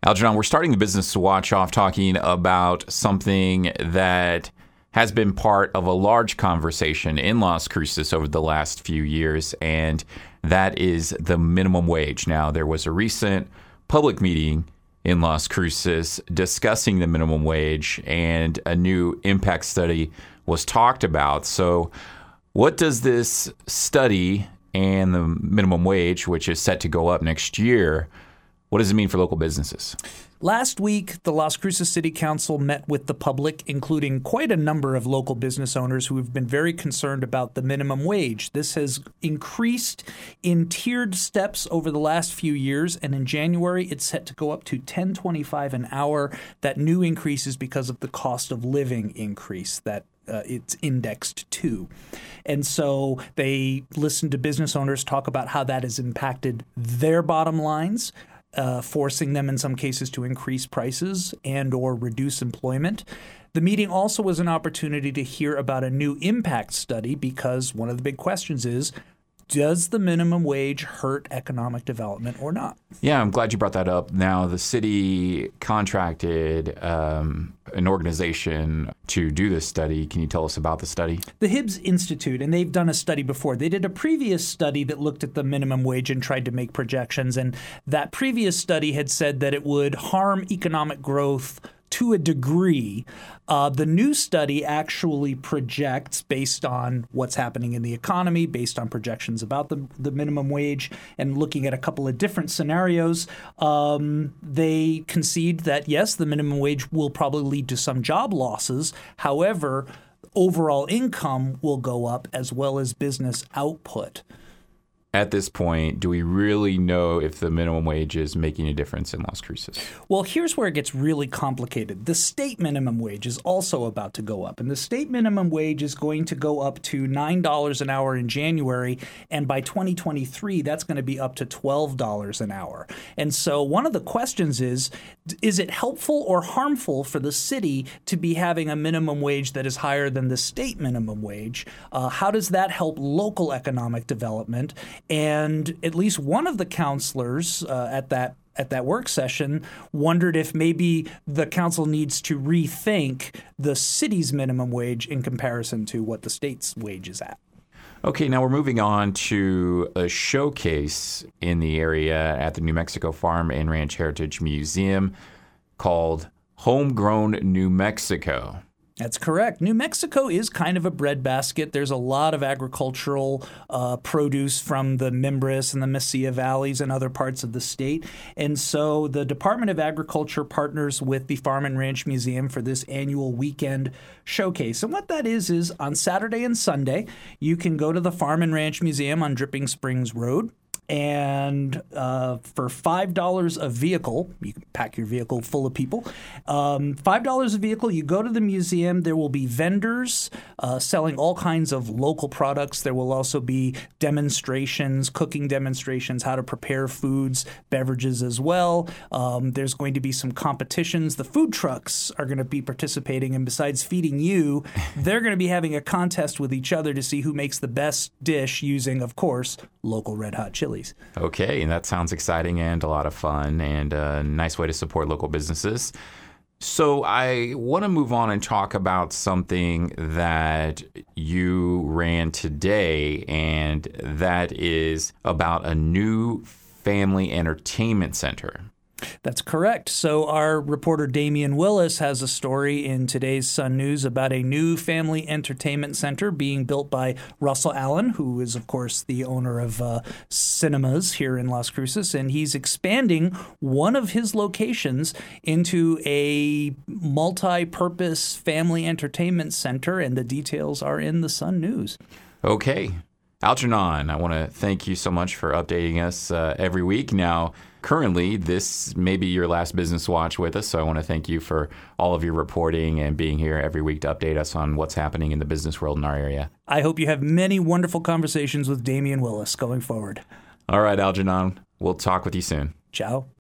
Algernon, we're starting the Business Watch off talking about something that has been part of a large conversation in Las Cruces over the last few years, and that is the minimum wage. Now, there was a recent public meeting in Las Cruces discussing the minimum wage, and a new impact study was talked about. So what does this study and the minimum wage, which is set to go up next year, what does it mean for local businesses? Last week, the Las Cruces City Council met with the public, including quite a number of local business owners who have been very concerned about the minimum wage. This has increased in tiered steps over the last few years, and in January, it's set to go up to $10.25 an hour. That new increase is because of the cost of living increase that it's indexed to. And so they listened to business owners talk about how that has impacted their bottom lines, forcing them in some cases to increase prices and or reduce employment. The meeting also was an opportunity to hear about a new impact study because one of the big questions is, does the minimum wage hurt economic development or not? Yeah, I'm glad you brought that up. Now, the city contracted an organization to do this study. Can you tell us about the study? The Hibbs Institute, and they've done a study before. They did a previous study that looked at the minimum wage and tried to make projections, and that previous study had said that it would harm economic growth to a degree. The new study actually projects based on what's happening in the economy, based on projections about the minimum wage, and looking at a couple of different scenarios. They concede that, yes, the minimum wage will probably lead to some job losses. However, overall income will go up as well as business output. At this point, do we really know if the minimum wage is making a difference in Las Cruces? Well, here's where it gets really complicated. The state minimum wage is also about to go up, and the state minimum wage is going to go up to $9 an hour in January, and by 2023, that's going to be up to $12 an hour. And so one of the questions is it helpful or harmful for the city to be having a minimum wage that is higher than the state minimum wage? How does that help local economic development? And at least one of the counselors at that work session wondered if maybe the council needs to rethink the city's minimum wage in comparison to what the state's wage is at. Okay, now we're moving on to a showcase in the area at the New Mexico Farm and Ranch Heritage Museum called Homegrown New Mexico. That's correct. New Mexico is kind of a breadbasket. There's a lot of agricultural produce from the Mimbres and the Mesilla Valleys and other parts of the state. And so the Department of Agriculture partners with the Farm and Ranch Museum for this annual weekend showcase. And what that is on Saturday and Sunday, you can go to the Farm and Ranch Museum on Dripping Springs Road. And for $5 a vehicle, you can pack your vehicle full of people. $5 a vehicle, you go to the museum. There will be vendors selling all kinds of local products. There will also be demonstrations, cooking demonstrations, how to prepare foods, beverages as well. There's going to be some competitions. The food trucks are going to be participating, and besides feeding you, they're going to be having a contest with each other to see who makes the best dish using, of course, local Red Hot chili. Okay, and that sounds exciting and a lot of fun and a nice way to support local businesses. So I want to move on and talk about something that you ran today, and that is about a new family entertainment center. That's correct. So our reporter Damian Willis has a story in today's Sun News about a new family entertainment center being built by Russell Allen, who is, of course, the owner of cinemas here in Las Cruces, and he's expanding one of his locations into a multi-purpose family entertainment center, and the details are in the Sun News. Okay. Algernon, I want to thank you so much for updating us every week. Now, currently, this may be your last Business Watch with us, so I want to thank you for all of your reporting and being here every week to update us on what's happening in the business world in our area. I hope you have many wonderful conversations with Damian Willis going forward. All right, Algernon. We'll talk with you soon. Ciao.